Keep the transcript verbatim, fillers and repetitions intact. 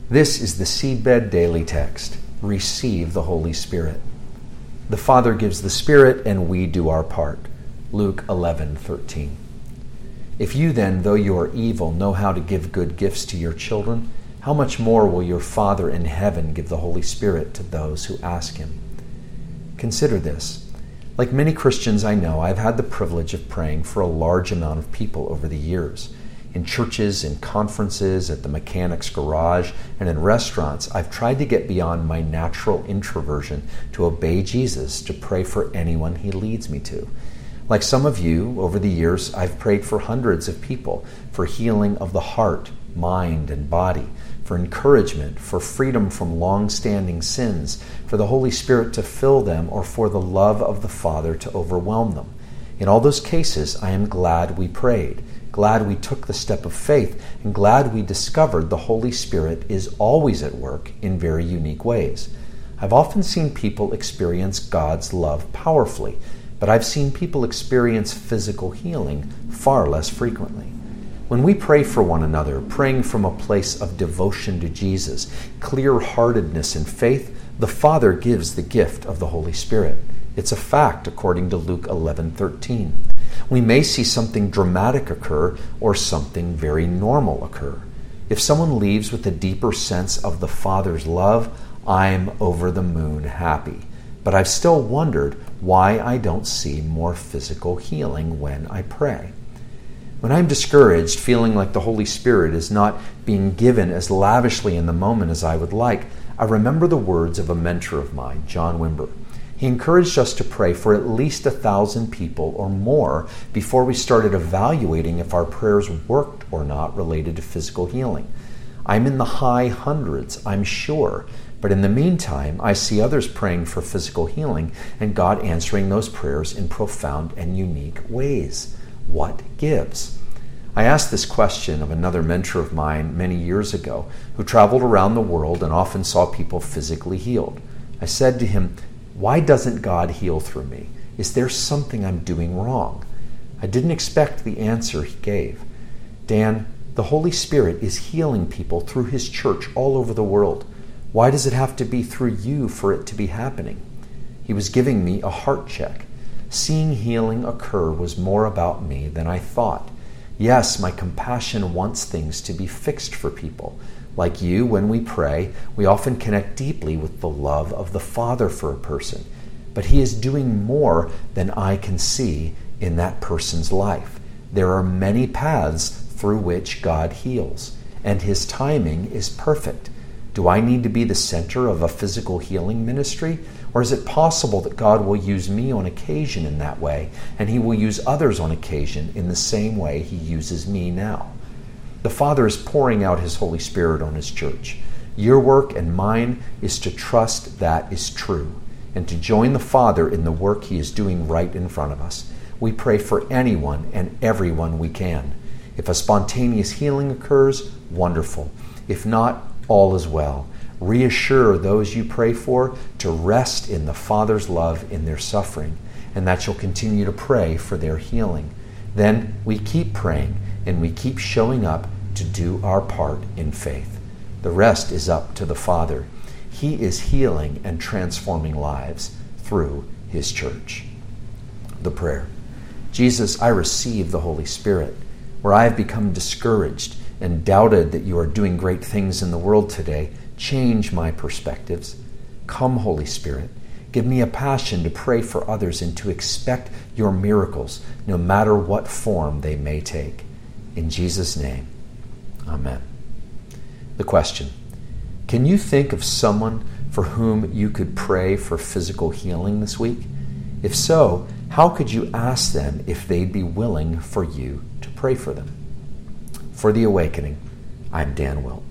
This is the Seedbed Daily Text. Receive the Holy Spirit. The Father gives the Spirit, and we do our part. Luke eleven thirteen. If you then, though you are evil, know how to give good gifts to your children, how much more will your Father in heaven give the Holy Spirit to those who ask him? Consider this. Like many Christians I know, I've had the privilege of praying for a large amount of people over the years. In churches, in conferences, at the mechanic's garage, and in restaurants, I've tried to get beyond my natural introversion to obey Jesus, to pray for anyone he leads me to. Like some of you, over the years, I've prayed for hundreds of people, for healing of the heart, mind, and body, for encouragement, for freedom from long-standing sins, for the Holy Spirit to fill them, or for the love of the Father to overwhelm them. In all those cases, I am glad we prayed, glad we took the step of faith, and glad we discovered the Holy Spirit is always at work in very unique ways. I've often seen people experience God's love powerfully, but I've seen people experience physical healing far less frequently. When we pray for one another, praying from a place of devotion to Jesus, clear-heartedness and faith, the Father gives the gift of the Holy Spirit. It's a fact according to Luke eleven thirteen. We may see something dramatic occur or something very normal occur. If someone leaves with a deeper sense of the Father's love, I'm over the moon happy. But I've still wondered why I don't see more physical healing when I pray. When I'm discouraged, feeling like the Holy Spirit is not being given as lavishly in the moment as I would like, I remember the words of a mentor of mine, John Wimber. He encouraged us to pray for at least a thousand people or more before we started evaluating if our prayers worked or not related to physical healing. I'm in the high hundreds, I'm sure, but in the meantime, I see others praying for physical healing and God answering those prayers in profound and unique ways. What gives? I asked this question of another mentor of mine many years ago who traveled around the world and often saw people physically healed. I said to him, "Why doesn't God heal through me? Is there something I'm doing wrong?" I didn't expect the answer he gave. "Dan, the Holy Spirit is healing people through his church all over the world. Why does it have to be through you for it to be happening?" He was giving me a heart check. Seeing healing occur was more about me than I thought. Yes, my compassion wants things to be fixed for people. Like you, when we pray, we often connect deeply with the love of the Father for a person. But he is doing more than I can see in that person's life. There are many paths through which God heals, and his timing is perfect. Do I need to be the center of a physical healing ministry? Or is it possible that God will use me on occasion in that way, and he will use others on occasion in the same way he uses me now? The Father is pouring out his Holy Spirit on his church. Your work and mine is to trust that is true and to join the Father in the work he is doing right in front of us. We pray for anyone and everyone we can. If a spontaneous healing occurs, wonderful. If not, all is well. Reassure those you pray for to rest in the Father's love in their suffering, and that you'll continue to pray for their healing. Then we keep praying and we keep showing up to do our part in faith. The rest is up to the Father. He is healing and transforming lives through his church. The prayer. Jesus, I receive the Holy Spirit. Where I have become discouraged and doubted that you are doing great things in the world today, change my perspectives. Come, Holy Spirit. Give me a passion to pray for others and to expect your miracles, no matter what form they may take. In Jesus' name, amen. The question: can you think of someone for whom you could pray for physical healing this week? If so, how could you ask them if they'd be willing for you to pray for them? For The Awakening, I'm Dan Wilt.